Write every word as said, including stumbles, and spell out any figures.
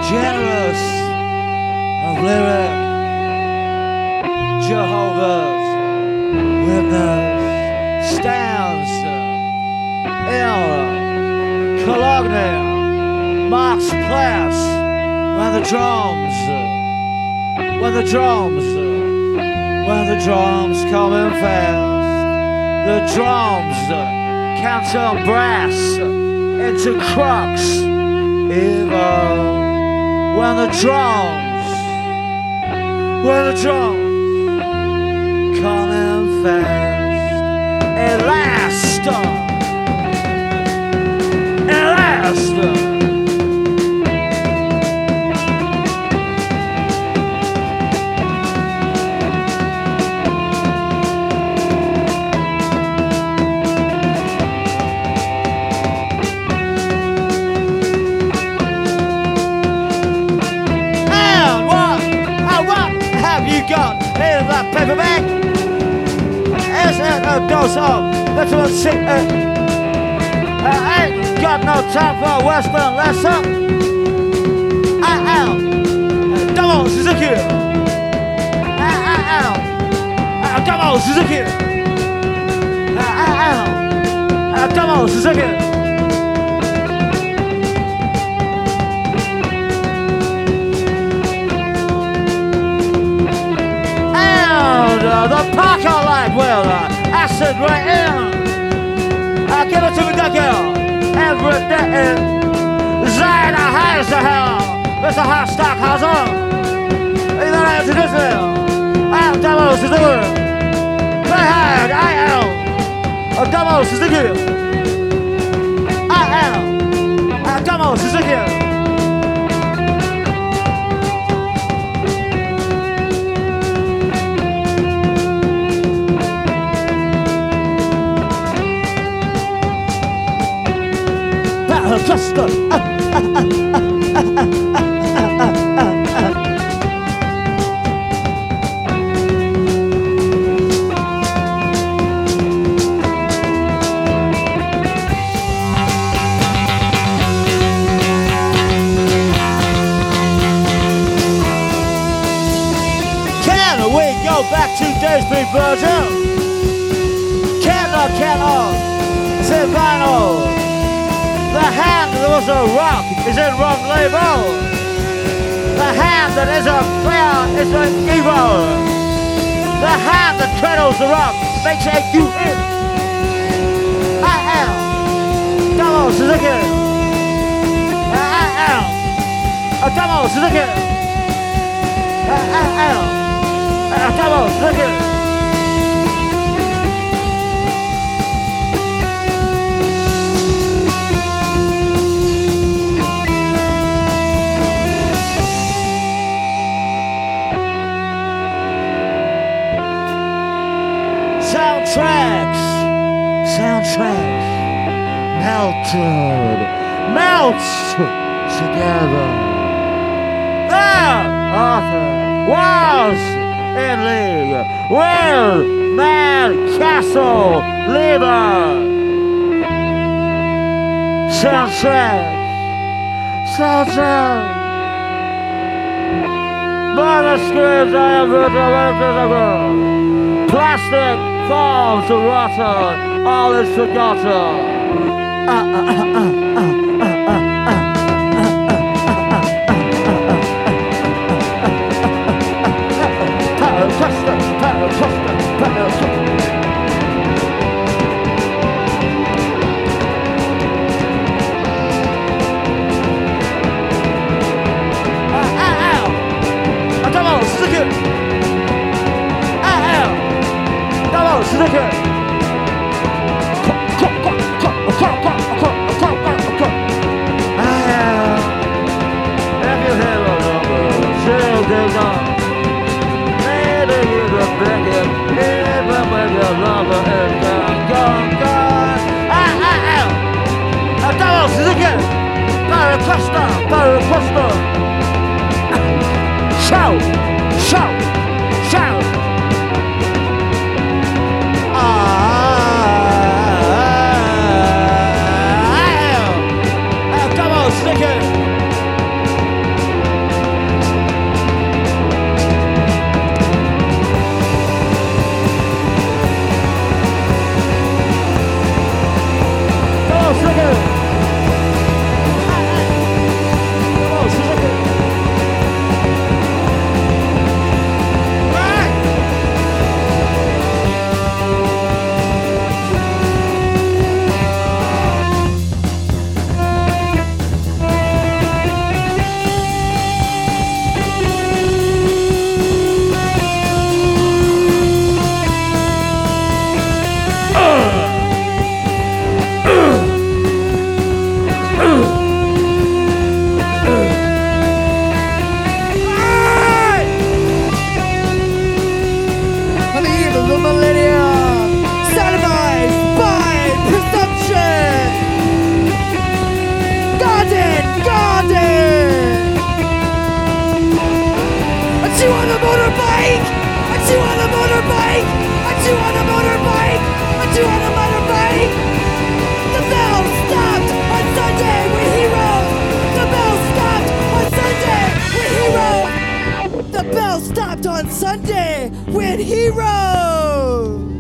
generous of lyric, Jehovah's Witness stands in Cologne, Marx Platz, when the drums, when the drums, when the drums come in fast, the drums can turn brass into crux, even when the drums, when the drums come in fast, elastic, elastic. Got in that paper bag? Is it a dose of vitamin C? Uh, I ain't got no time for a Western lesson. I am Double Suzuki. I, I am Double Suzuki. I am Double Suzuki. Uh, the Parker light will uh, acid right in. I give it to me, that girl. Every day. Zion, I hide as the hell. There's a hot stock house on. You know I introduce me. I am Double Suzuki. Very hard, I am a Double Suzuki. I am a Double Suzuki. Just uh, uh, uh, uh, uh, uh, uh, uh. Can we go back to Daysby Virgin? Can or cannot say vinyl? The hand that was a rock is in wrong label. The hand that is a clown is an evil. The hand that cradles the rock makes a you in. I am Double Suzuki. I am a Double Suzuki. I am a Double Suzuki. Soundtracks, soundtracks, melted, melts together. That author was in league with Mad Castle Lever. Soundtracks, soundtracks. By the scripts I have written, plastic falls to rotten, all is forgotten. Uh, uh, uh, uh, uh, uh, uh, uh. Power cluster, power cluster, power cluster. Uh, uh, uh. Double Suzuki. Double Suzuki. If you hear a number, still goes on. Maybe you will bring it, even when your lover is gone, gone, gone. Ah, ah, ah. A Double Suzuki. Power cluster, power cluster. Shout, shout, shout. I am a Double Suzuki. on Sunday with Hero.